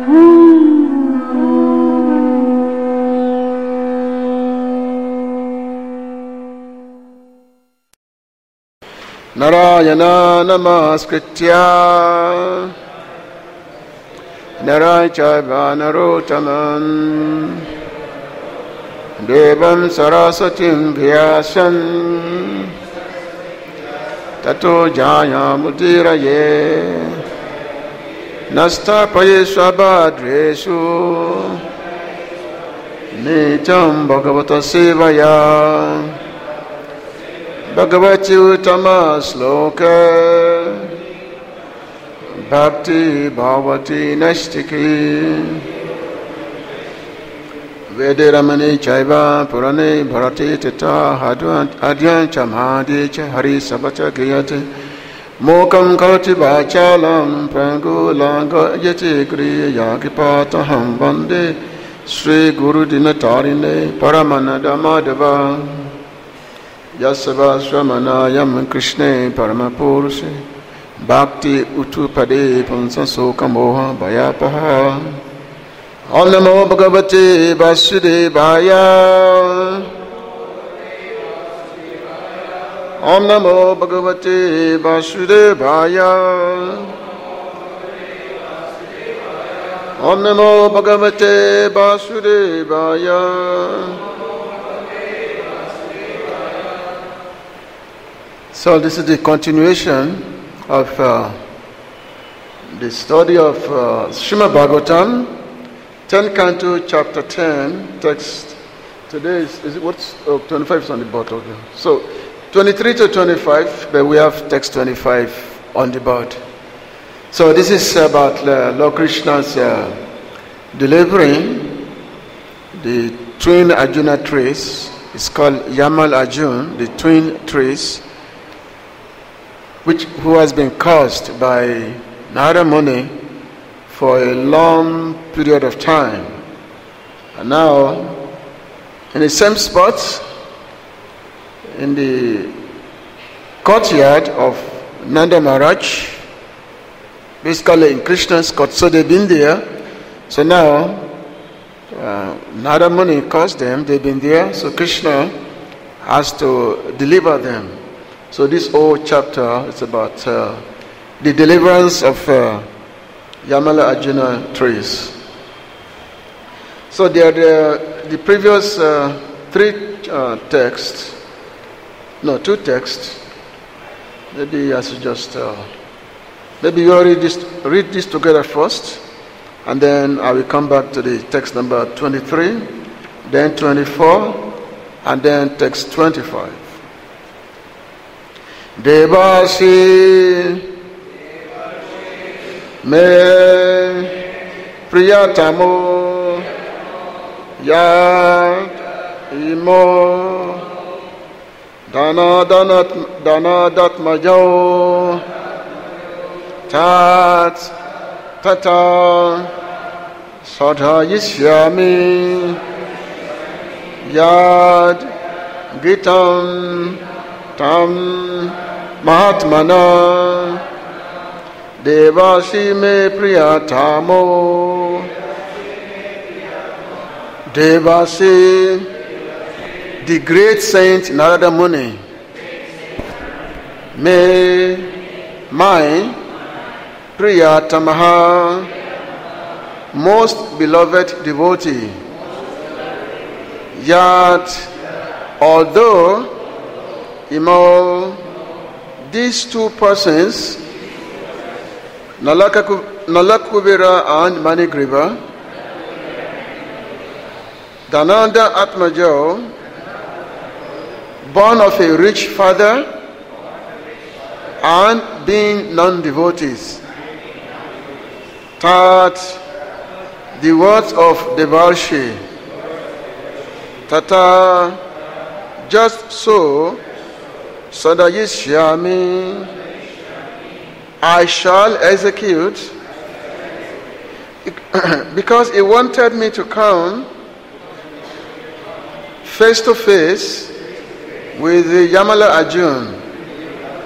Narayana Namaskritya Narayana Narottaman Devam Sarasatim Vyasam Tato Jaya Mudiraye Nastapaye Swabhadreshu Nityam Bhagavata Sevaya Bhagavati Uttama Sloka Bhakti Bhavati Nashtiki Vedaramani Chaiva Purane Bharati Tata Adyan Chamhadi Hari Sabata Giyate Mokam Karati Vachalam Prangulanga Yati Kriya Yakipataham Vande Sri Guru Dinatarine Paramanada Madhava Yasava Swamanayam Krishna Paramapurushe Bhakti Utupade Punsasoka Moha Bhayapaha Om Namo Bhagavate Vasudevaya Om Namo Bhagavate Vasudevaya Om Namo Bhagavate Vasudevaya. So this is the continuation of the study of Srimad Bhagavatam, 10th Canto, Chapter 10, text. Today is what's 25 is on the board. Okay. So 23 to 25, but we have text 25 on the board. So this is about Lord Krishna's delivering the twin Arjuna trees. It's called Yamal Arjun, the twin trees, who has been caused by Narada Muni for a long period of time. And now, in the same spot, in the courtyard of Nanda Maharaj, basically in Krishna's court, so they've been there. So now, Narada Muni caused them, they've been there, so Krishna has to deliver them. So this whole chapter is about the deliverance of Yamala Arjuna trees. So there are the previous two texts. Maybe I should just maybe you already read this together first, and then I will come back to the text number 23, then 24, and then text 25. Devasi me priyatamo yat imo danadat majo tat tata sadhayisyami yad gitam tam Mahatmana Devasi me priyatamo Devasi, the great saint Narada Muni, me my priyatamaha, most beloved devotee, yet although imo these two persons, Nalakubira and Manigriva, Dhananda Atmajo, born of a rich father and being non-devotees, that the words of Devarshi, Tata, just so, Sadayishyami, I shall execute, because he wanted me to come face to face with the Yamala Arjun.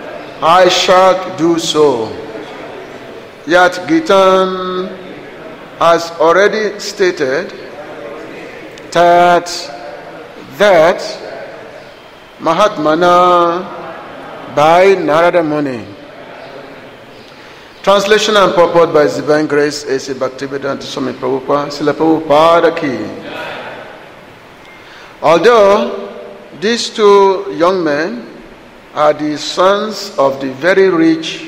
I shall do so. Yat Gitan has already stated that Mahatmana by Narada Muni. Translation and purport by His Divine Grace A.C. Bhaktivedanta Swami Prabhupada, Srila Prabhupada ki. Although these two young men are the sons of the very rich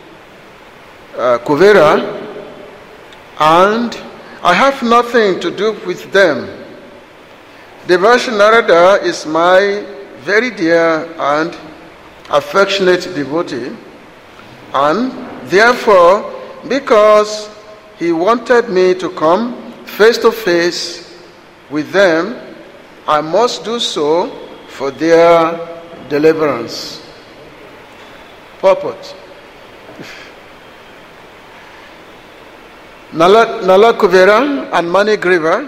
Kuvera, and I have nothing to do with them. Devarshi Narada is my very dear and affectionate devotee, and therefore, because he wanted me to come face to face with them, I must do so for their deliverance. Purport. Nala Kuvera and Manigriva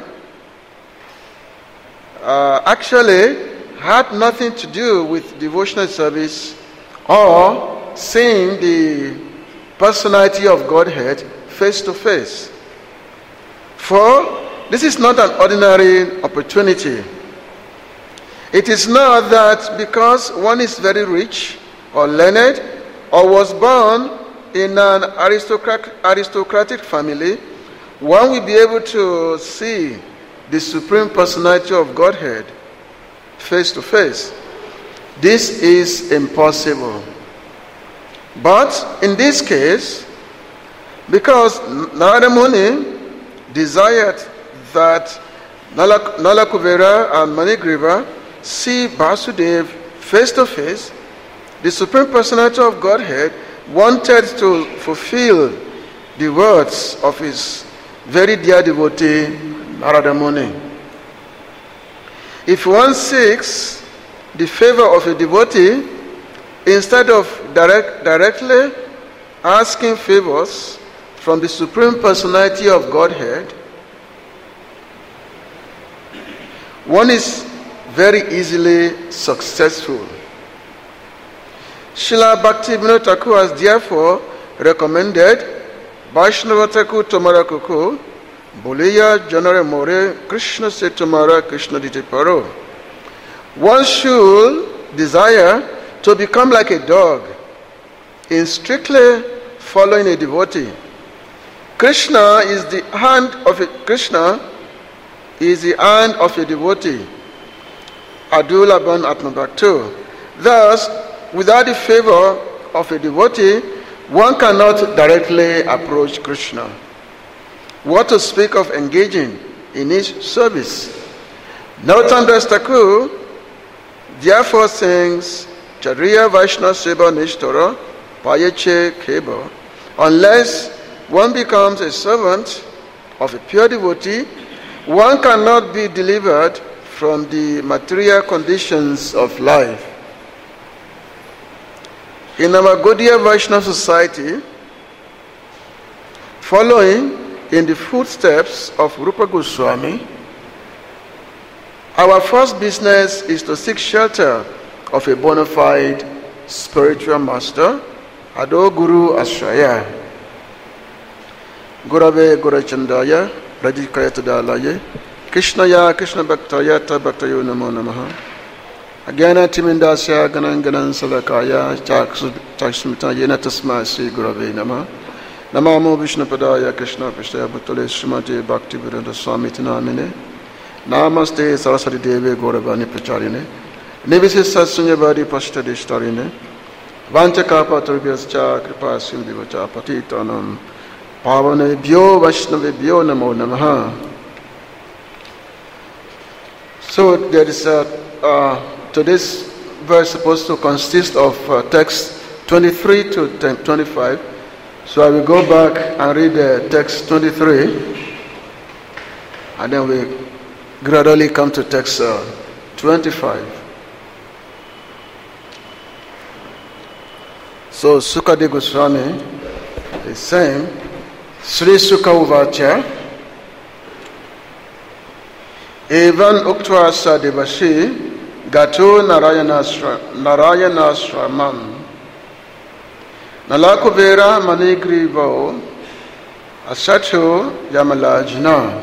actually had nothing to do with devotional service or seeing the personality of Godhead face to face. For this is not an ordinary opportunity. It is not that because one is very rich or learned or was born in an aristocratic family, one will be able to see the Supreme Personality of Godhead face to face. This is impossible. But in this case, because Narada Muni desired that Nala Kuvera and Manigriva see Vasudeva face to face, the Supreme Personality of Godhead wanted to fulfill the words of his very dear devotee, Narada Muni. If one seeks the favor of a devotee, instead of directly asking favors from the Supreme Personality of Godhead, one is very easily successful. Srila Bhaktivinoda Thakur has therefore recommended Vaishnava Thakur Tomara Kuku, Boliya Janare More, Krishna Se Tomara, Krishna Dite Paro. One should desire to become like a dog in strictly following a devotee. Krishna is the hand of a devotee. Adulaban Atmabhaktu. Thus, without the favor of a devotee, one cannot directly approach Krishna. What to speak of engaging in his service? Narottam Das Thakur therefore sings Chariya Vaishnava Seva Nishtara Payeche Keba. Unless one becomes a servant of a pure devotee, one cannot be delivered from the material conditions of life. In our Gaudiya Vaishnava society, following in the footsteps of Rupa Goswami, our first business is to seek shelter of a bona fide spiritual master, Ado Guru Ashraya. Gurave Gurachandaya, Radhikayatadalaye, Krishnaya Krishna Bhaktaya Bhaktayo Namo Namaha. Agyana Timindasya Gananganan Salakaya Chaksmita Yena Tasma Sri Gurave Namaha. Namamo Vishnupadaya Krishna Prasthaya Bhattale Srimati Bhaktivedanta Swami Tinamine. Namaste Saraswati Devi Gauravani Pracharine. Nivisi Satsunyavadi Pashtadishtarine. Vanchakapa Turbyascha Kripa Sindhivacha Patitanam Pavane Bhyo Vaishnavibhyo Namo Namaha. So there is today's verse supposed to consist of text 23 to 25. So I will go back and read text 23, and then we gradually come to text 25. So Sukadeva Goswami is saying, Sri Sukha Uvacha, Evan Uktva Sadevashi, Gato Narayanasramam, Nalakuvera Manigrivo, Ashatu Yamala Jina.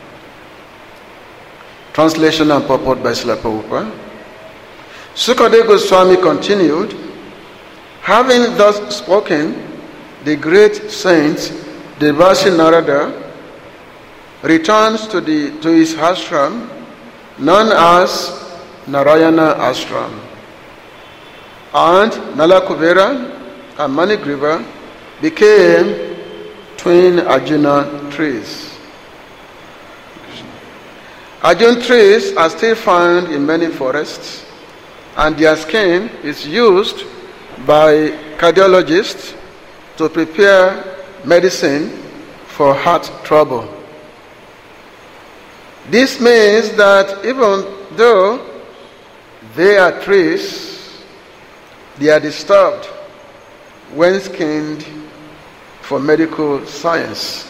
Translation and purport by Srila Prabhupada. Sukadeva Goswami continued, having thus spoken, the great saint Devarshi Narada returns to his ashram known as Narayana Ashram, and Nalakuvera and Manigriva became twin Arjuna trees. Arjuna trees are still found in many forests, and their skin is used by cardiologists to prepare medicine for heart trouble. This means that even though they are trees, they are disturbed when skinned for medical science.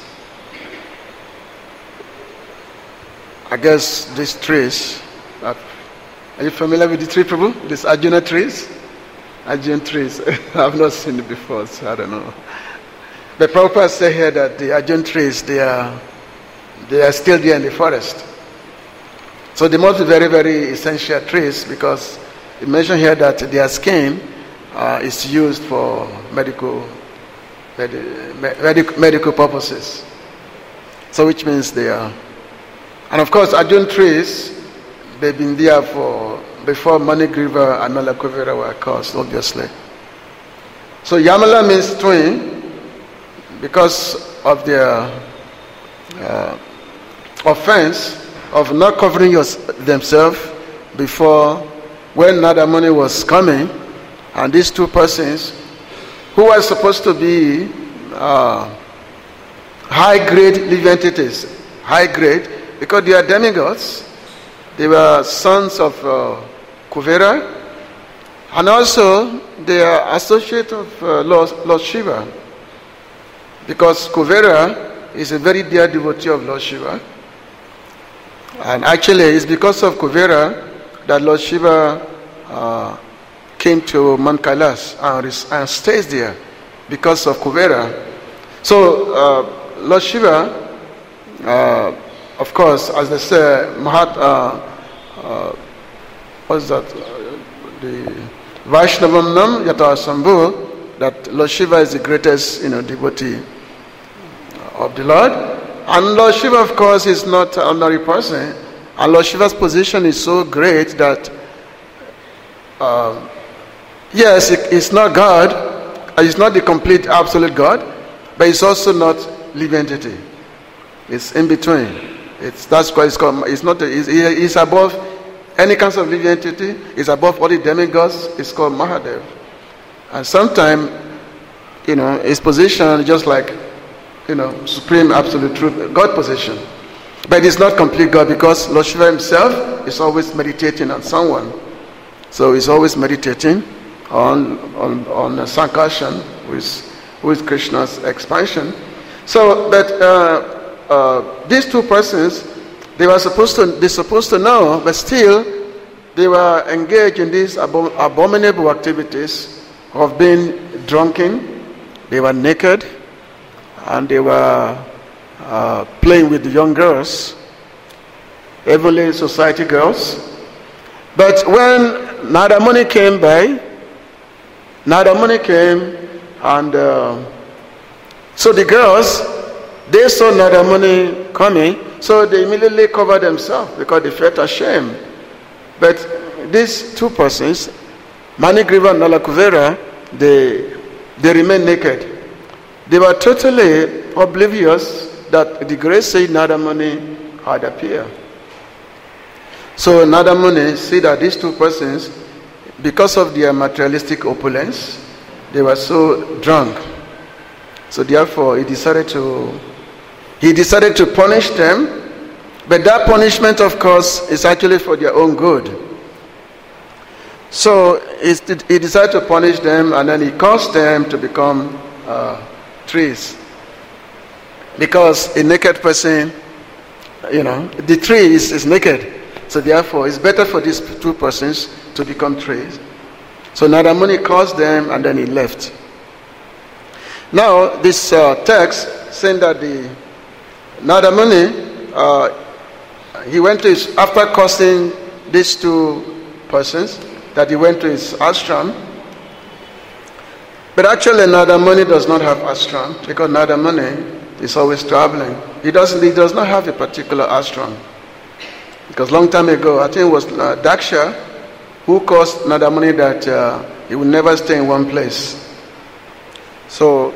I guess these trees, are you familiar with the tree, Prabhu? These Arjuna trees? Arjuna trees. I've not seen it before, so I don't know. The Prabhupada say here that the Arjuna trees, they are still there in the forest. So they must be very, very essential trees, because it mentioned here that their skin is used for medical purposes. So which means they are. And of course, Arjuna trees, they've been there before Manigriva and Nalakuvera were caused, obviously. So Yamala means twin because of their offense of not covering themselves before when Nadamuni was coming, and these two persons who were supposed to be high-grade living entities, high-grade, because they are demigods. They were sons of Kuvera, and also they are associates of Lord Shiva, because Kuvera is a very dear devotee of Lord Shiva. And actually, it's because of Kuvera that Lord Shiva came to Mount Kailas and stays there, because of Kuvera. So Lord Shiva, of course, as they say, what's that? The Vaishnavam Nam Yata Sambhu, that Lord Shiva is the greatest, devotee of the Lord. And Lord Shiva, of course, is not an ordinary person. And Lord Shiva's position is so great that, yes, it's not God, it's not the complete absolute God, but it's also not living entity. It's in between. That's why it's called. It's above any kind of living entity. It's above all the demigods. It's called Mahadev. And sometimes, his position is just like, supreme absolute truth, God position. But it's not complete God, because Lord Shiva himself is always meditating on someone. So he's always meditating on Sankarshan, who is Krishna's expansion. So that these two persons, they're supposed to know, but still they were engaged in these abominable activities of being drunken. They were naked, and they were playing with young girls, heavenly society girls. But when Nadamuni came by, and so the girls, they saw Nadamuni coming, so they immediately covered themselves because they felt ashamed. But these two persons, Manigriva and Nalakuvera, they remained naked. They were totally oblivious that the great saint Nadamuni had appeared. So Nadamuni see that these two persons, because of their materialistic opulence, they were so drunk. So therefore he decided to punish them, but that punishment, of course, is actually for their own good. So he decided to punish them, and then he caused them to become trees. Because a naked person, the tree is naked. So therefore, it's better for these two persons to become trees. So Nadamuni caused them, and then he left. Now, this text saying that the Narada Muni, he went to his, after cursing these two persons, that he went to his ashram. But actually Narada Muni does not have ashram, because Narada Muni is always traveling. He does not have a particular ashram. Because long time ago, I think it was Daksha who caused Narada Muni that he would never stay in one place. So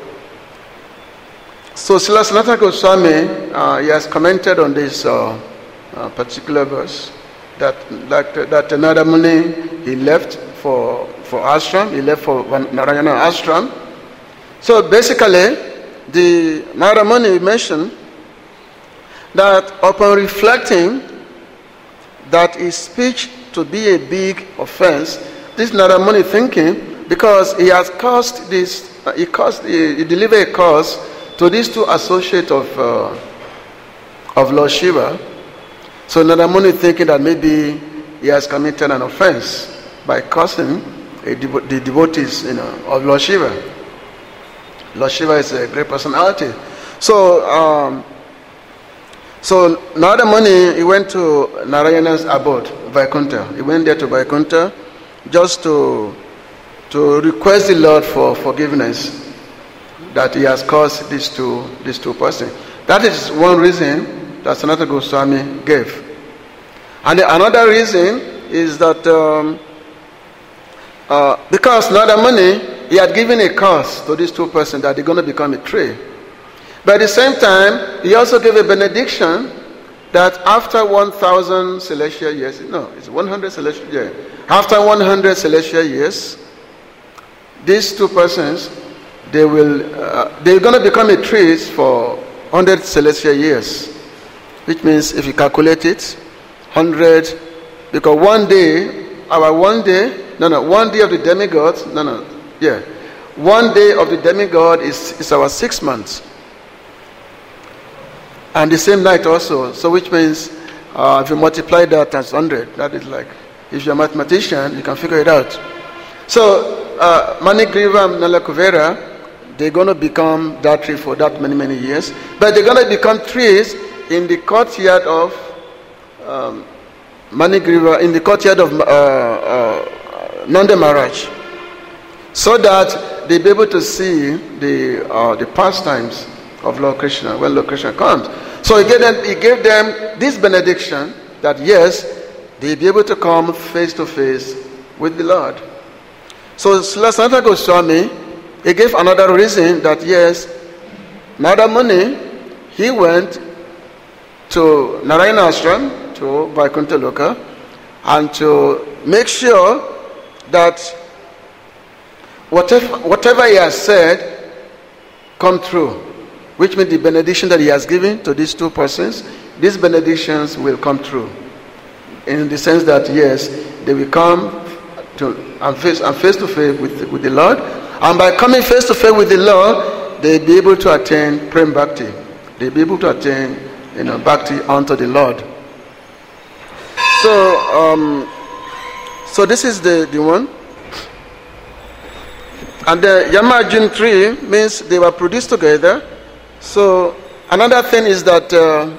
Srila Sanatana Goswami, he has commented on this particular verse that Narada Muni, he left for ashram, he left for Narayana ashram. So basically, the Narada Muni mentioned that upon reflecting that his speech to be a big offense, this Narada Muni thinking, because he has caused this, he delivered a curse to these two associates of Lord Shiva. So Narada Muni thinking that maybe he has committed an offense by cursing the devotees, of Lord Shiva. Lord Shiva is a great personality. So Narada Muni, he went to Narayana's abode, Vaikuntha. He went there to Vaikuntha just to request the Lord for forgiveness that he has caused these two persons. That is one reason that Sanatana Goswami gave. And another reason is that because Narada Muni, he had given a curse to these two persons that they're going to become a tree. But at the same time, he also gave a benediction that after 1,000 celestial years, no, it's 100 celestial years. After 100 celestial years, these two persons, they're going to become a tree for 100 celestial years. Which means if you calculate it, 100, because one day of the demigod, one day of the demigod is our 6 months. And the same night also, so which means if you multiply that times 100, that is like, if you're a mathematician, you can figure it out. So Manigriva and Nalakuvera, they're going to become that tree for that many years, but they're going to become trees in the courtyard of Manigriva, in the courtyard of Nanda Maharaj, so that they'll be able to see the pastimes of Lord Krishna when Lord Krishna comes. So he gave them this benediction that yes, they'll be able to come face to face with the Lord. So Srila Sanatana Goswami, he gave another reason that yes, Narada Muni, he went to Narayana Ashram, to Vaikuntha Loka, and to make sure that whatever he has said come true, which means the benediction that he has given to these two persons, these benedictions will come true, in the sense that yes, they will come face to face with the Lord, and by coming face to face with the Lord, they'll be able to attain Prem Bhakti. They'll be able to attain Bhakti unto the Lord. So this is the one. And the Yama Arjuna tree means they were produced together. So another thing is that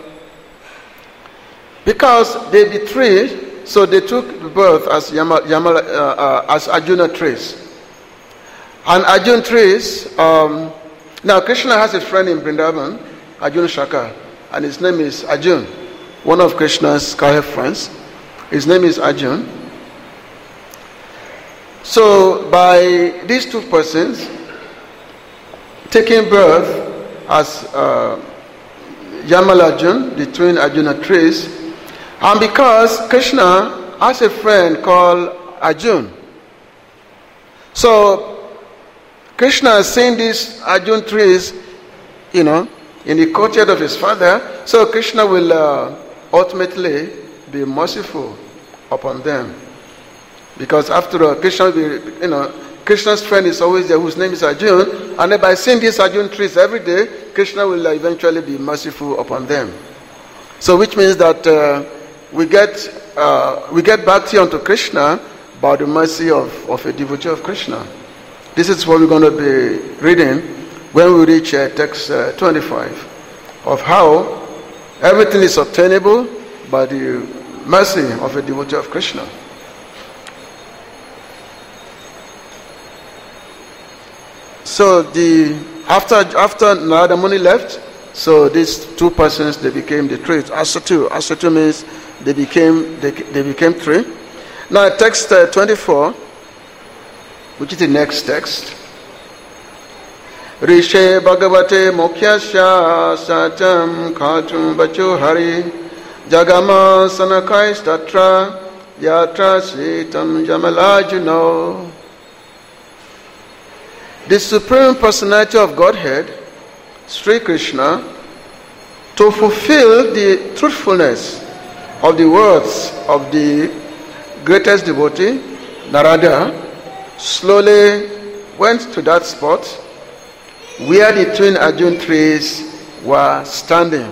because they be trees, so they took birth as as Arjuna trees. And Arjuna trees, now Krishna has a friend in Vrindavan, Arjuna Shaka, and his name is Arjun, one of Krishna's Kaya friends. His name is Arjun. So by these two persons taking birth as Yamal Arjun, the twin Arjuna trees, and because Krishna has a friend called Arjun, so Krishna has seen these Arjun trees, in the courtyard of his father, so Krishna will ultimately be merciful upon them. Because after all, Krishna will be, Krishna's friend is always there, whose name is Arjun, and then by seeing these Arjun trees every day, Krishna will eventually be merciful upon them. So which means that we get bhakti unto Krishna by the mercy of a devotee of Krishna. This is what we're going to be reading when we reach text 25 of how everything is obtainable by the mercy of a devotee of Krishna. So after Narada Muni left, so these two persons, they became the three. Asatu means they became three. Now text 24, which is the next text. Rishe Bhagavate Mokhyasya Satyam Khatum Bacho Hari Jagama Sanakais Tatra Yatra Sitam Jamalajuno. The Supreme Personality of Godhead, Sri Krishna, to fulfill the truthfulness of the words of the greatest devotee, Narada, slowly went to that spot where the twin Arjun trees were standing.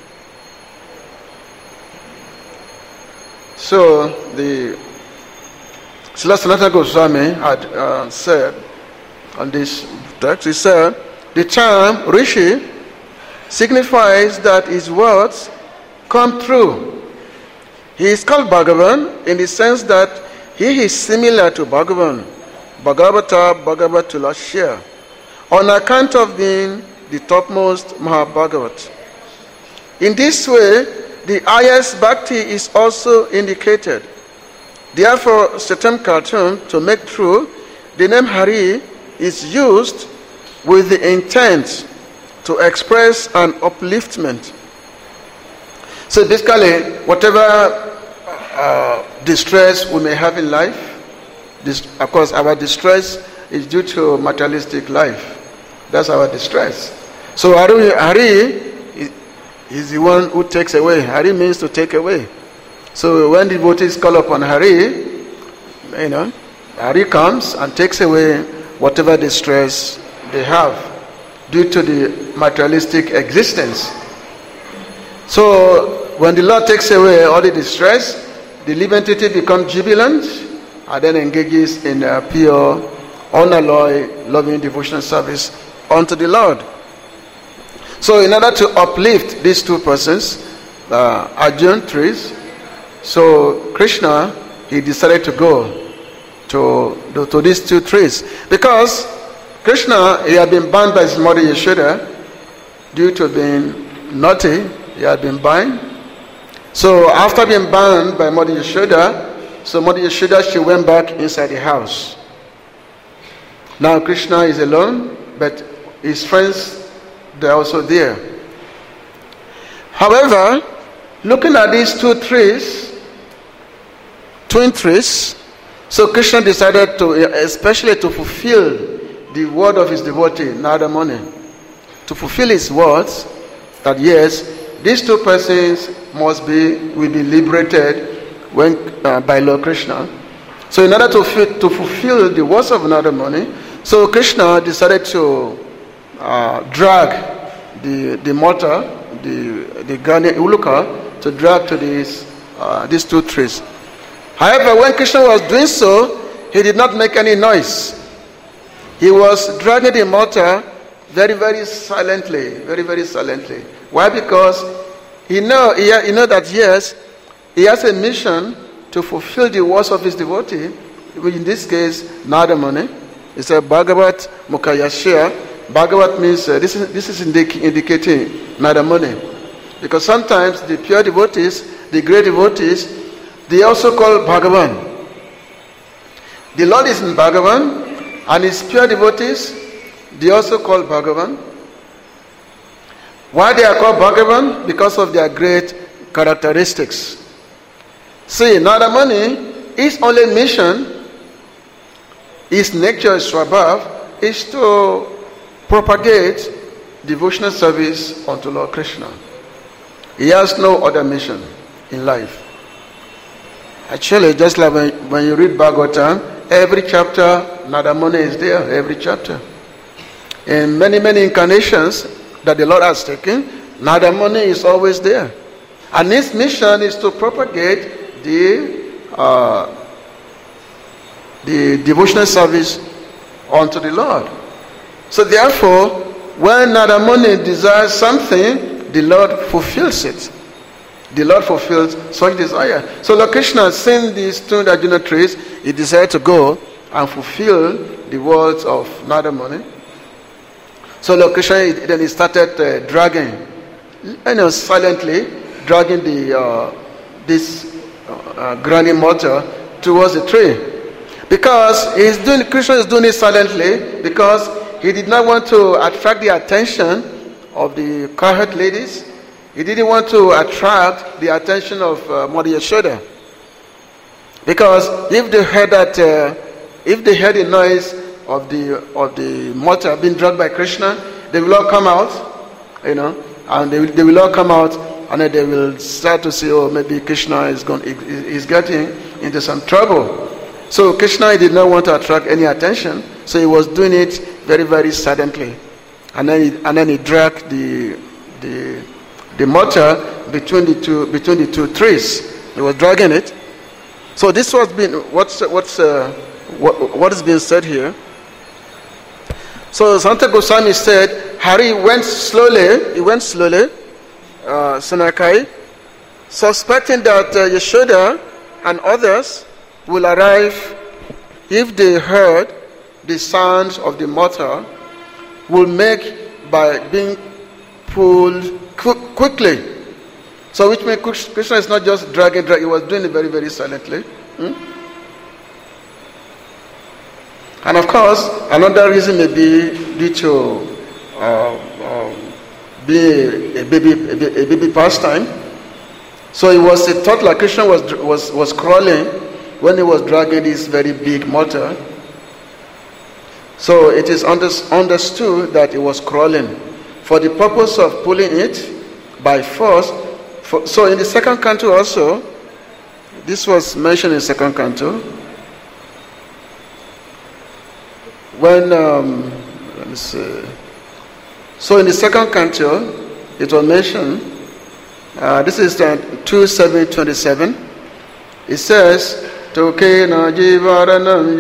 So the Srila Sanatana Goswami had said on this text, he said, the term Rishi signifies that his words come true. He is called Bhagavan in the sense that he is similar to Bhagavan, Bhagavata Bhagavatulashya, on account of being the topmost Mahabhagavat. In this way, the highest bhakti is also indicated. Therefore, Satyam Khatum, to make true, the name Hari is used with the intent to express an upliftment. So basically, whatever distress we may have in life, of course our distress is due to materialistic life. That's our distress. So Hari is the one who takes away. Hari means to take away. So when the devotees call upon Hari, Hari comes and takes away whatever distress they have due to the materialistic existence. So when the Lord takes away all the distress, the living entity becomes jubilant and then engages in pure, unalloyed, loving devotional service unto the Lord. So in order to uplift these two persons, Arjun trees, so Krishna, he decided to go to these two trees, because Krishna, he had been banned by his mother Yashoda due to being naughty. He had been banned. So after being banned by Mother Yashoda, so Mother Yashoda, she went back inside the house. Now Krishna is alone, but his friends, they're also there. However, looking at these two trees, twin trees, so Krishna decided to, especially to fulfill the word of his devotee, Narada Muni, to fulfill his words, that yes, these two persons will be liberated by Lord Krishna. So in order to fulfill the words of Narada Muni, so Krishna decided to drag the mortar, the Ganya Uluka, to drag to these two trees. However, when Krishna was doing so, he did not make any noise. He was dragging the mortar very, very silently, very, very silently. Why? Because he know that yes, he has a mission to fulfill the words of his devotee, which in this case, Narada Muni. It's a Bhagavat Mukhayashya. Bhagavat means, this is indicating Narada Muni. Because sometimes the pure devotees, the great devotees, they also call Bhagavan. The Lord is in Bhagavan, and his pure devotees, they also call Bhagavan. Why they are called Bhagavan? Because of their great characteristics. See, Narada Muni, his only mission, his nature, his swabhav, is to propagate devotional service unto Lord Krishna. He has no other mission in life. Actually, just like when you read Bhagavatam, every chapter, Narada Muni is there, every chapter. In many, many incarnations that the Lord has taken, Narada Muni is always there. And his mission is to propagate the devotional service unto the Lord. So therefore, when Narada Muni desires something, the Lord fulfills it. The Lord fulfills such desire. So Lord Krishna, seeing these two Arjuna trees, he decided to go and fulfill the words of Narada Muni. So Lord Krishna, then he started dragging, silently dragging this granny mortar towards the tree, because Krishna is doing it silently, because he did not want to attract the attention of the cowherd ladies. He didn't want to attract the attention of Mother Yashoda, because if they heard the noise of the mortar being dragged by Krishna, they will all come out, and they will all come out, and then they will start to say, oh, maybe Krishna is getting into some trouble. So Krishna did not want to attract any attention, so he was doing it very, very silently, and then he dragged the mortar between the two trees. He was dragging it. So this was what is being said here. So Santa Goswami said, Hari went slowly, Sanakai, suspecting that Yashoda and others will arrive if they heard the sounds of the mortar, will make by being pulled quickly. So which means Krishna is not just dragging, he was doing it very, very silently. And of course, another reason may be due to being a baby pastime. So it was a thought like Krishna was crawling when he was dragging this very big mortar. So it is understood that he was crawling for the purpose of pulling it by force. So in the second canto also, this was mentioned in second canto. When let me see. So in the second canto, it was mentioned. This is 2:727. It says, "Toke na jivaranam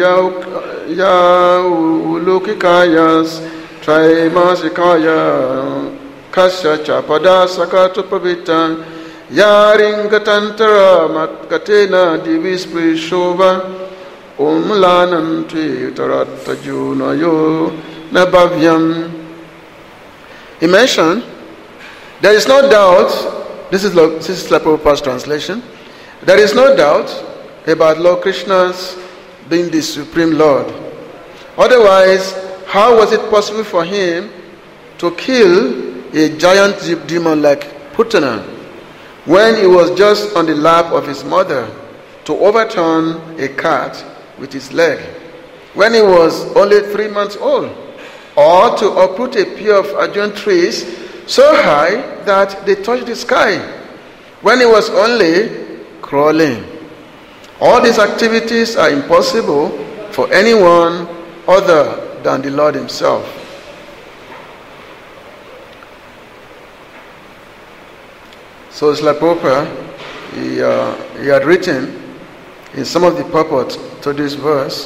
yaulukikayas traimasikaya kasya chapada sakatu pavitan yaringatantara matkatena divispri shova umlanantri tarattajunayo nabavyam." He mentioned, there is no doubt, this is Prabhupada's translation, there is no doubt about Lord Krishna's being the Supreme Lord. Otherwise, how was it possible for him to kill a giant demon like Putana when he was just on the lap of his mother, to overturn a cat with his leg when he was only 3 months old, or to uproot a pair of adjoining trees so high that they touched the sky when he was only crawling? All these activities are impossible for anyone other than the Lord himself. So Srila Prabhupada, he had written in some of the purports to this verse,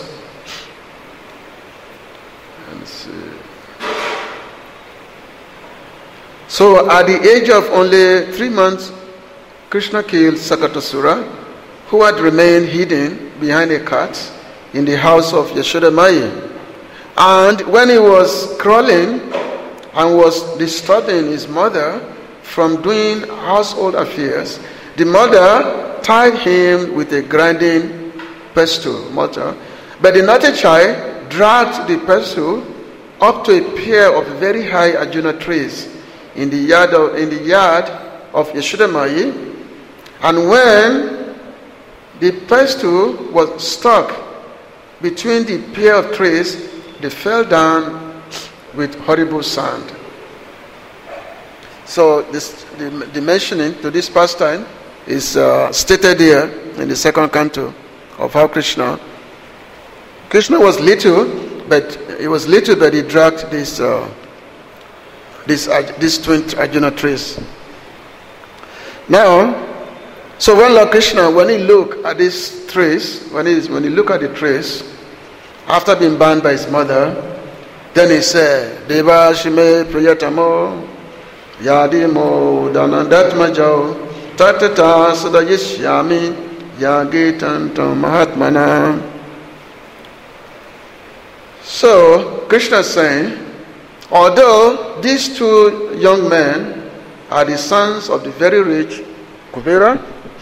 so at the age of only 3 months, Krishna killed Sakatasura, who had remained hidden behind a cart in the house of Yashoda Maya. And when he was crawling and was disturbing his mother from doing household affairs, the mother tied him with a grinding pestle mortar, but the naughty child dragged the pestle up to a pair of very high Arjuna trees in the yard of Yashoda Maya. And when the pestle was stuck between the pair of trees, they fell down with horrible sound. So the mentioning to this pastime is stated here in the second canto of how Krishna was little, but he dragged these twin Arjuna trees. Now, so when Lord Krishna, when he look at these trees, when he look at the trees, after being bound by his mother, Then he said, Deva Shime Priyatamo, Yadimo Danandatmajo, Tatata Sadayishyami, Yagitantam Mahatmana. So, Krishna is saying, although these two young men are the sons of the very rich Kuvera,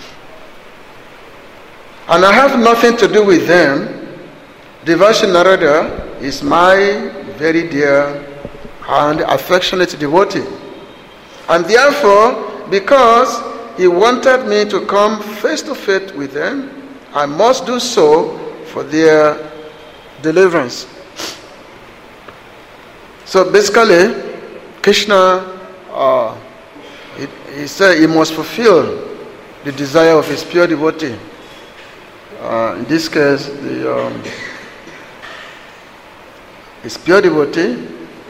and I have nothing to do with them, Devashi Narada is my very dear and affectionate devotee. And therefore, because he wanted me to come face to face with them, I must do so for their deliverance. So basically, Krishna, he said he must fulfill the desire of his pure devotee. In this case, his pure devotee,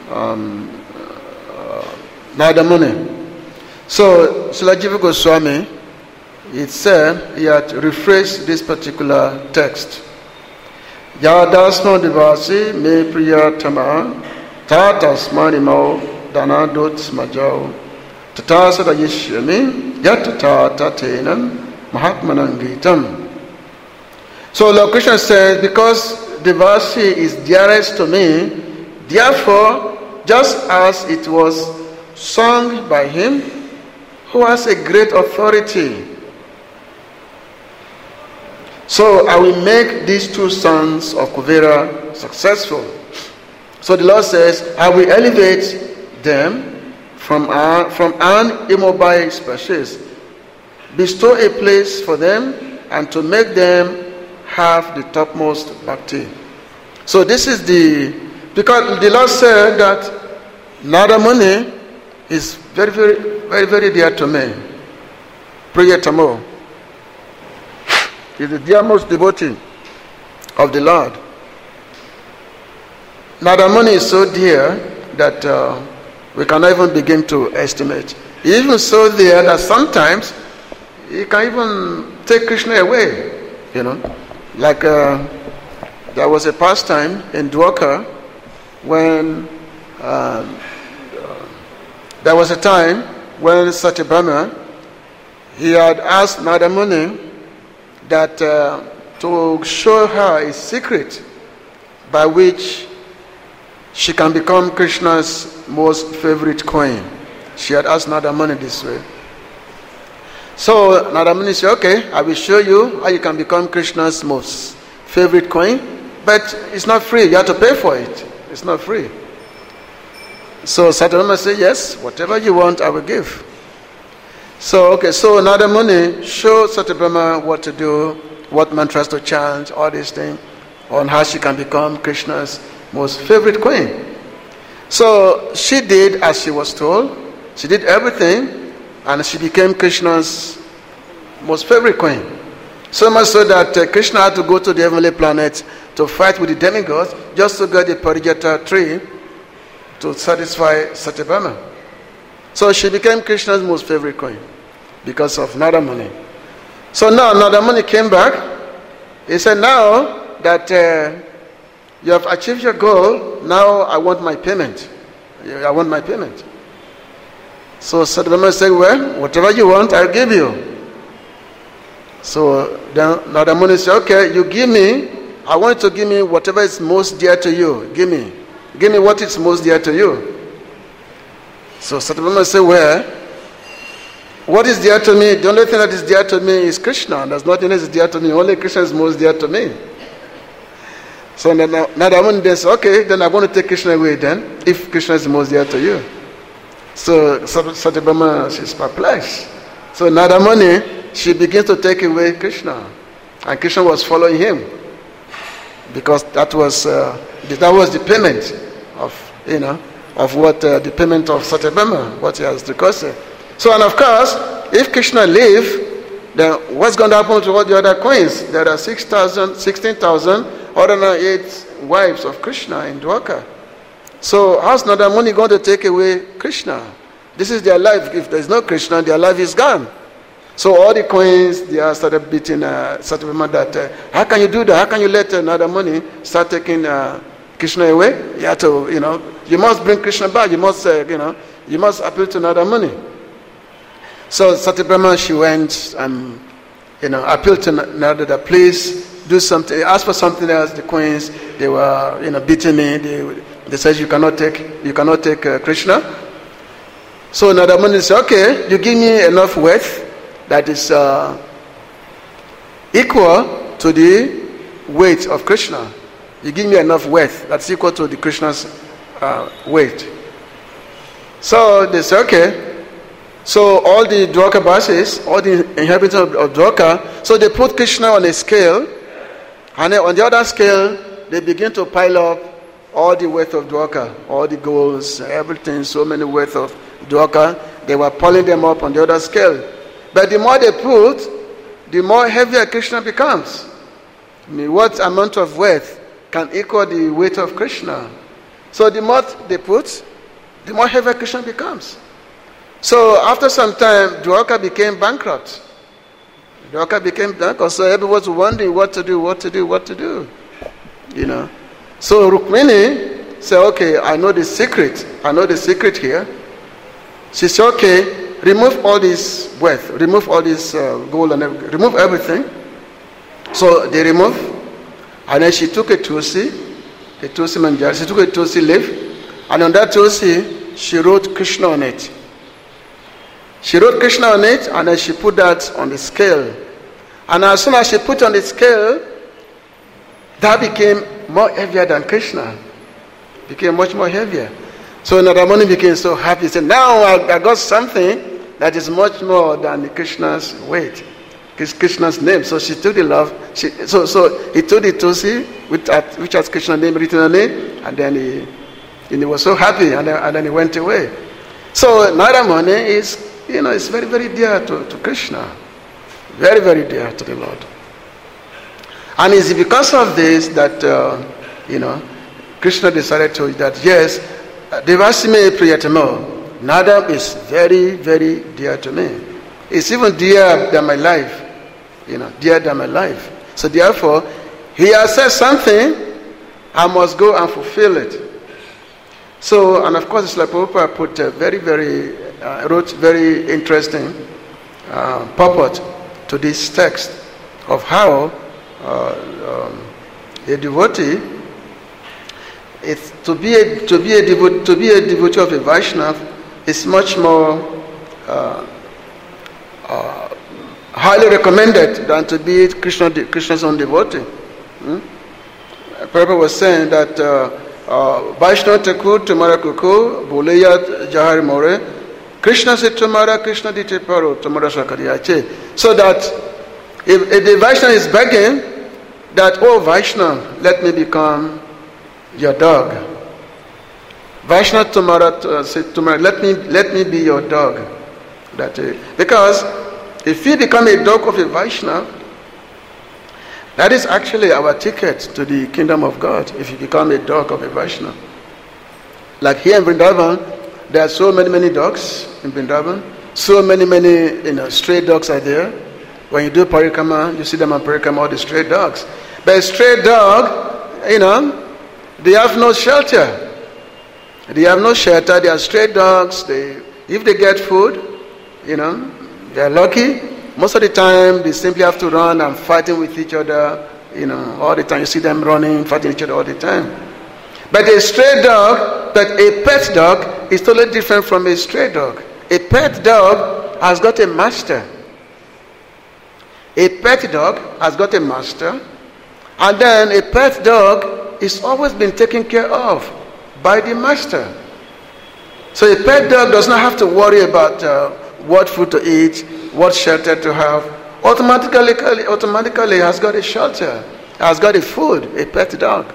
Narada Muni. So, Srila Jiva Goswami, it said he had rephrased this particular text. Yadasma Devasi me priya tama tatasmani mao danadot smajao tatasada yishyami yatata tatenam mahatmanangitam. So Lord Krishna says, because Devasi is dearest to me, therefore, just as it was sung by him, who has a great authority, so I will make these two sons of Kuvera successful. So the Lord says, I will elevate them from an immobile species, bestow a place for them, and to make them have the topmost bhakti. So this is because the Lord said that Narada Muni is very, very, very, very dear to me. Priyatamo. He is the dearest devotee of the Lord. Narada Muni is so dear that we cannot even begin to estimate. He is even so dear that sometimes he can even take Krishna away, Like there was a pastime in Dwarka when there was a time when Satyabhama, he had asked Narada Muni that to show her a secret by which she can become Krishna's most favorite queen. She had asked Narada Muni this way. So Narada Muni said, okay, I will show you how you can become Krishna's most favorite queen, but it's not free. You have to pay for it. It's not free. So Satyabhama said, yes, whatever you want, I will give. So Narada Muni showed Satyabhama what to do, what mantras to chant, all these things, on how she can become Krishna's most favorite queen. So she did as she was told. She did everything, and she became Krishna's most favorite queen. So much so that Krishna had to go to the heavenly planet to fight with the demigods just to get the Parijata tree to satisfy Satyabhama. So she became Krishna's most favorite queen because of Narada Muni. So now Narada Muni came back. He said, now that you have achieved your goal, now I want my payment. I want my payment. So Satyabhama said, well, whatever you want, I'll give you. So then Narada Muni said, okay, you give me, I want you to give me whatever is most dear to you. Give me what is most dear to you. So Satyabhama said, well, what is dear to me? The only thing that is dear to me is Krishna. There's nothing else is dear to me. Only Krishna is most dear to me. So Narada Muni then said, okay, then I'm going to take Krishna away then, if Krishna is most dear to you. So Satyabhama is perplexed. So Narada Muni, she begins to take away Krishna. And Krishna was following him. Because that was the payment of what the payment of Satyabhama, what he has requested. So, and of course, if Krishna leave, then what's going to happen to all the other queens? There are 16,008 wives of Krishna in Dwarka. So, how's Narada Muni going to take away Krishna? This is their life. If there is no Krishna, their life is gone. So all the queens, they are started beating Satyabhama that, how can you do that? How can you let Narada Muni start taking Krishna away, you have to, you must bring Krishna back. You must, you must appeal to Narada Muni. So Sati Brahma, she went and, appealed to Narada that please do something. Asked for something else. The queens, they were, beating me. They said you cannot take Krishna. So Narada Muni said, okay, you give me enough wealth that is equal to the weight of Krishna. You give me enough wealth that's equal to the Krishna's weight. So they said, okay. So all the Dwarka Vasis, all the inhabitants of Dwarka, so they put Krishna on a scale, and then on the other scale, they begin to pile up all the wealth of Dwarka, all the golds, everything, so many wealth of Dwarka. They were piling them up on the other scale. But the more they put, the more heavier Krishna becomes. I mean, what amount of wealth can equal the weight of Krishna? So the more they put, the more heavier Krishna becomes. So after some time, Dwarka became bankrupt. So everyone was wondering what to do. So Rukmini said, okay, I know the secret here. She said, okay, remove all this wealth, remove all this gold and everything, remove everything. So they removed, and then she took a tulsi manjari, she took a tulsi leaf, and on that tulsi, she wrote Krishna on it. She wrote Krishna on it, and then she put that on the scale. And as soon as she put on the scale, that became more heavier than Krishna. Became much more heavier. So Narada Muni became so happy. He said, now I got something that is much more than Krishna's weight. Krishna's name. So she took the love. So he took the tulsi, which has Krishna's name written on it, and then he was so happy, and then he went away. So Narada Muni is, it's very, very dear to Krishna. Very, very dear to the Lord. And it's because of this that, Krishna decided that, yes, Devasime Priyatamo, Narada is very, very dear to me. It's even dear than my life. Dear than my life. So therefore, he has said something, I must go and fulfill it. So, and of course, Srila Prabhupada put wrote very interesting purport to this text of how a devotee is to be a devotee of a Vaishnava is much more highly recommended than to be Krishna's own devotee. Prabhupada was saying that Vaishnava Thakur Tumara Kuku Boleyat Jahar More Krishna se Tumara Krishna Dite Paro Tumara Sakariyache. So that if the Vaishnava is begging that, oh Vaishnava, let me become your dog. Vaishnava Tumara, let me be your dog. Because if you become a dog of a Vaishnava, that is actually our ticket to the kingdom of God, if you become a dog of a Vaishnava. Like here in Vrindavan, there are so many dogs in Vrindavan. So many stray dogs are there. When you do parikrama, you see them on parikrama, all the stray dogs. But a stray dog, they have no shelter. They are stray dogs. If they get food, they are lucky. Most of the time, they simply have to run and fighting with each other, all the time. You see them running, fighting each other all the time. But a stray dog, but a pet dog is totally different from a stray dog. A pet dog has got a master. A pet dog has got a master, and then a pet dog is always been taken care of by the master. So a pet dog does not have to worry about what food to eat, what shelter to have. Automatically has got a shelter, has got a food, a pet dog.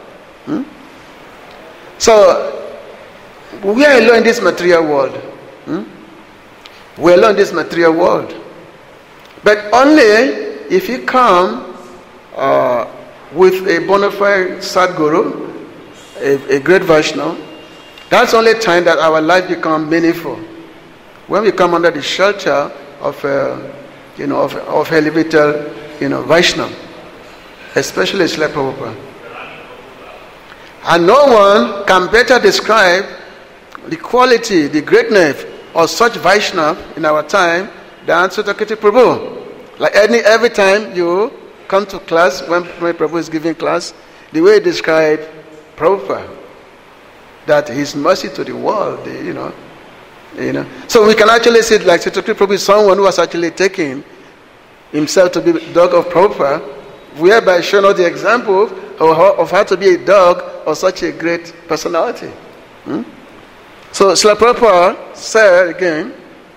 So we are alone in this material world. We are alone in this material world. But only if you come with a bona fide Sadguru, a great Vaishnava, that's the only time that our life becomes meaningful. When we come under the shelter of of elevated Vaishnava, especially Srila Prabhupada. And no one can better describe the quality, the greatness of such Vaishnava in our time than Sutakriti Prabhu. Like every time you come to class, when Prabhu is giving class, the way he described Prabhupada, that his mercy to the world, you know. So we can actually say like Sutakriti Prabhu is someone who has actually taken himself to be the dog of Prabhupada, whereby showing us the example of how to be a dog of such a great personality. So Srila Prabhupada said again,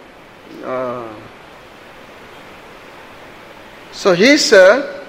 so he said,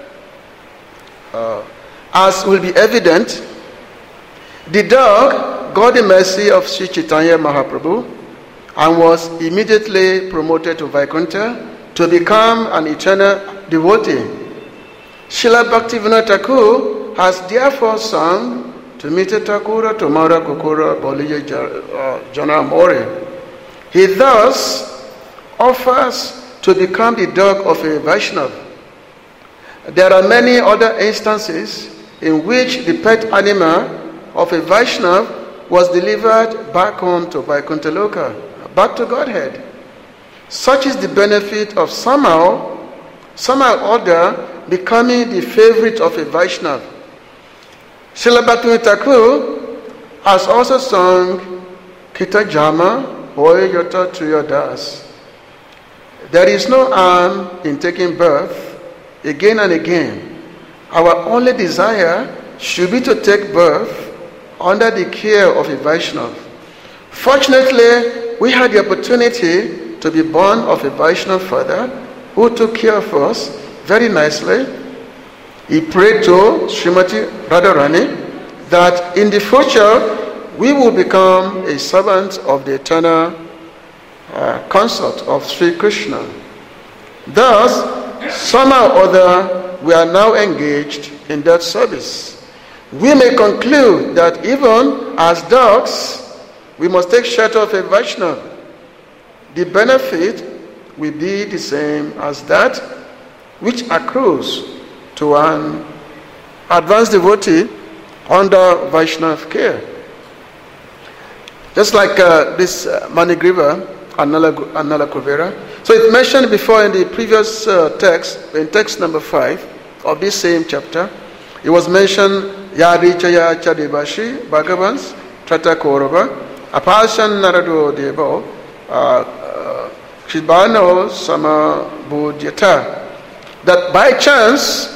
as will be evident, the dog got the mercy of Sri Chaitanya Mahaprabhu and was immediately promoted to Vaikuntha to become an eternal devotee. Srila Bhaktivinoda Thakur has therefore sung to Mita Thakura, Tomara Kukura, Bolija Jana Mori. He thus offers to become the dog of a Vaishnava. There are many other instances in which the pet animal of a Vaishnava was delivered back home to Vaikuntha Loka, back to Godhead. Such is the benefit of somehow or other becoming the favorite of a Vaishnava. Srila Bhaktivinoda Thakur has also sung Kita Jama Hoy Yota Triyadas. There is no harm in taking birth again and again. Our only desire should be to take birth under the care of a Vaishnava. Fortunately, we had the opportunity to be born of a Vaishnava father who took care of us very nicely. He prayed to Srimati Radharani that in the future we will become a servant of the eternal consort of Sri Krishna. Thus, somehow or other, we are now engaged in that service. We may conclude that even as dogs, we must take shelter of a Vaishnava. The benefit will be the same as that which accrues to an advanced devotee under Vaishnava care. Just like this Manigriva, Annala Kuvera. So it mentioned before in the previous text, in text number 5 of this same chapter, it was mentioned Yarichaya Chadibashi, Bhagavans, Trata Kaurava, Apashan Narado Devo, Shibano Sama Budhyata. That by chance,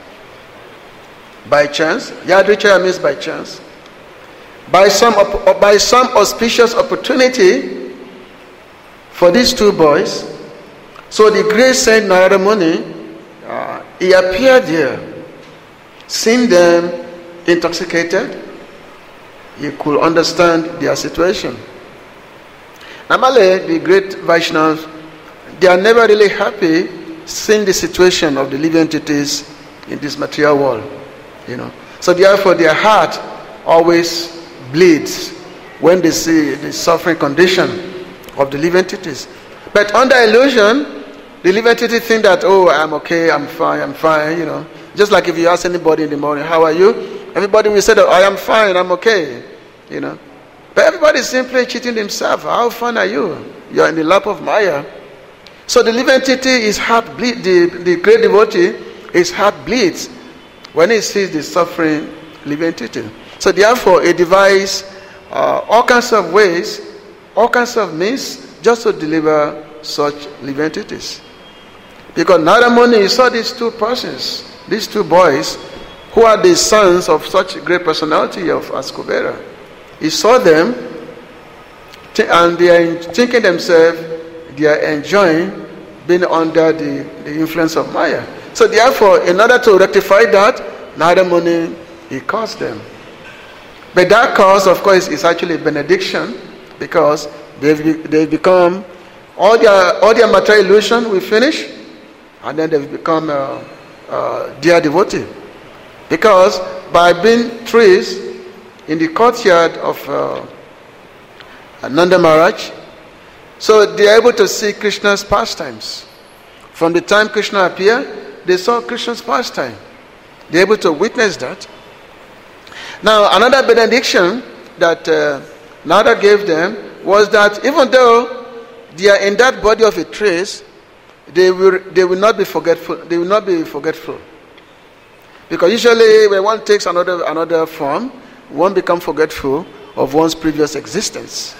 Yadrichaya means by chance, by some auspicious opportunity for these two boys, so the great Saint Narada Muni, he appeared there, seeing them intoxicated, he could understand their situation. Normally, the great Vaishnavas, they are never really happy seeing the situation of the living entities in this material world, So therefore, their heart always bleeds when they see the suffering condition of the living entities. But under illusion, the living entity think that, oh, I'm okay, I'm fine, Just like if you ask anybody in the morning, how are you? Everybody will say that, I am fine, I'm okay, But everybody is simply cheating themselves. How fine are you? You are in the lap of Maya. So the living entity, his heart bleeds, the great devotee, his heart bleeds when he sees the suffering living entity. So therefore, he devised all kinds of ways, all kinds of means, just to deliver such living entities. Because Narada Muni saw these two persons, these two boys, who are the sons of such a great personality of Askubera. He saw them, and they are thinking themselves, they are enjoying being under the influence of Maya. So therefore, in order to rectify that, Narada Muni, he caused them. But that cause, of course, is actually a benediction, because they've become, all their material illusion will finish, and then they've become dear devotee. Because by being trees in the courtyard of Nanda Maharaj, so they are able to see Krishna's pastimes. From the time Krishna appeared, they saw Krishna's pastime. They are able to witness that. Now, another benediction that Nada gave them was that even though they are in that body of a trace, they will not be forgetful. They will not be forgetful. Because usually when one takes another form, one becomes forgetful of one's previous existence.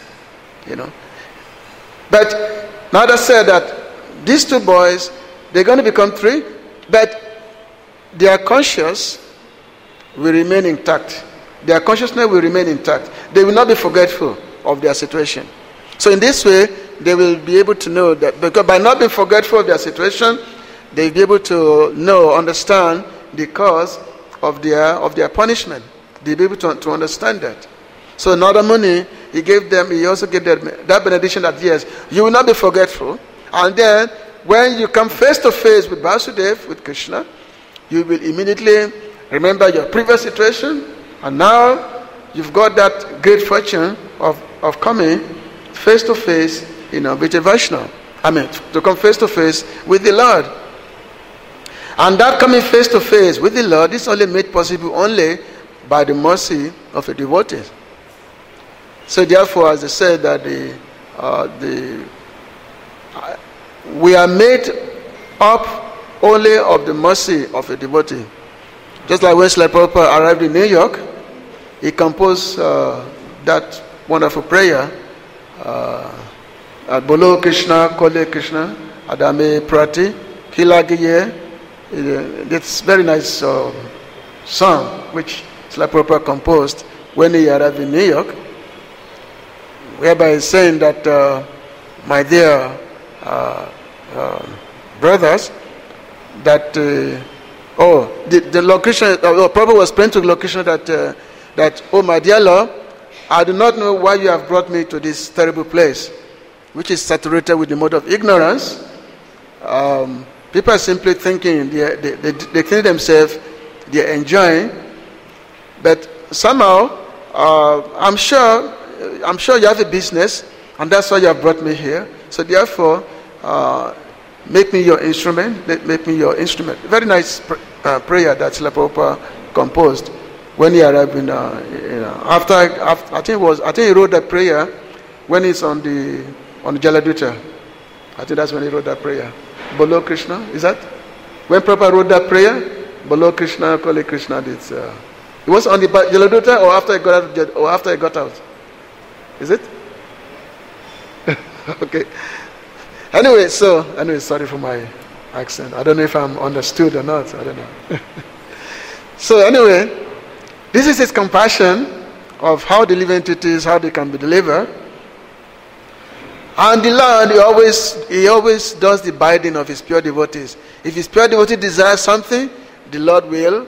But Nada said that these two boys, they're going to become three, but their conscience will remain intact. Their consciousness will remain intact. They will not be forgetful of their situation. So in this way, they will be able to know that, because by not being forgetful of their situation, they'll be able to understand the cause of their punishment. They'll be able to understand that. So Nada Muni, he also gave them that benediction that yes, you will not be forgetful. And then when you come face to face with Vasudev, with Krishna, you will immediately remember your previous situation, and now you've got that great fortune of coming face to face, with a Vaishnava. To come face to face with the Lord. And that coming face to face with the Lord is only made possible only by the mercy of a devotee. So therefore, as I said, that we are made up only of the mercy of a devotee. Just like when Srila Prabhupada arrived in New York, he composed that wonderful prayer, Bolo Krishna, Kole Krishna, Adame Prati, Kilagiye. It's very nice song which Srila Prabhupada composed when he arrived in New York, whereby he's saying that, my dear brothers, that the Lord Krishna, Prabhupada was praying to Lord Krishna that, oh my dear Lord, I do not know why you have brought me to this terrible place, which is saturated with the mode of ignorance. People are simply thinking, they think themselves, they're enjoying, but somehow, I'm sure you have a business, and that's why you have brought me here. So therefore, make me your instrument. Make me your instrument. Very nice prayer that Srila Prabhupada composed when he arrived in. After I think he wrote that prayer when he's on the Jaladuta. I think that's when he wrote that prayer. Bolo Krishna, is that when Prabhupada wrote that prayer? Bolo Krishna, Kole Krishna. It was on the Jaladuta or after he got out. Is it? Okay. Anyway, sorry for my accent. I don't know if I'm understood or not. I don't know. So anyway, this is his compassion of how the living entities, how they can be delivered. And the Lord, he always does the binding of his pure devotees. If his pure devotee desires something, the Lord will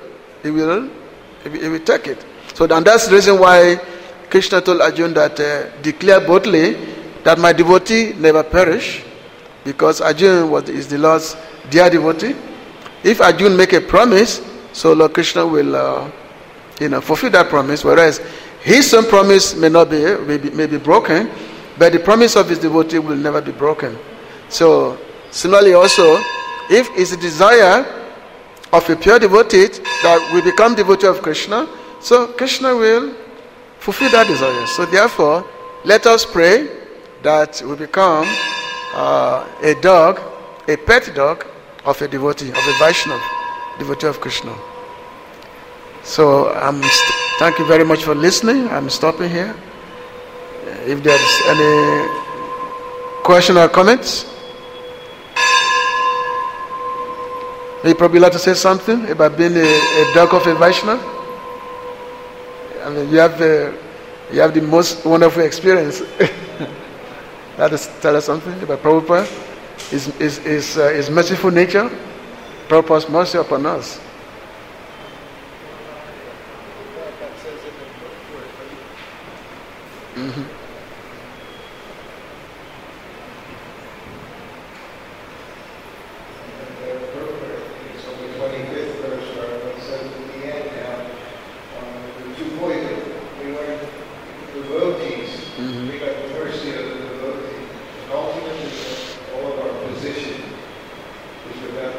take it. So and that's the reason why Krishna told Arjuna that declare boldly that my devotee never perish, because Arjuna is the Lord's dear devotee. If Arjuna make a promise, so Lord Krishna will fulfill that promise, whereas his own promise may be broken, but the promise of his devotee will never be broken. So similarly also, if it's a desire of a pure devotee that we become devotee of Krishna, so Krishna will fulfill that desire. So therefore, let us pray that we become a dog, a pet dog of a devotee, of a Vaishnava, devotee of Krishna. So thank you very much for listening. I'm stopping here. If there's any question or comments, you probably like to say something about being a dog of a Vaishnava. I mean, you have the most wonderful experience. Tell us something about Prabhupada, his merciful nature, Prabhupada's mercy upon us. Mm-hmm.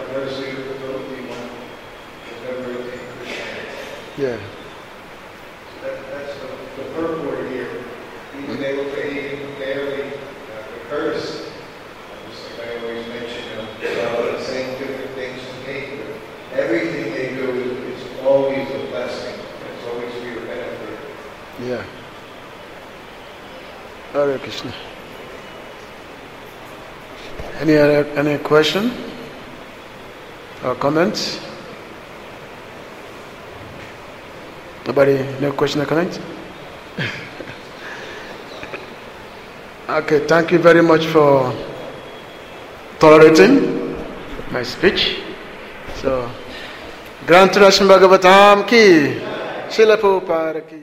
Yeah. Yeah. Hare Krishna. Any question or comments? Nobody? No question or comment? Okay, thank you very much for tolerating my speech. So, Granth Rashan Bhagavatam ki, Srila Prabhupada ki.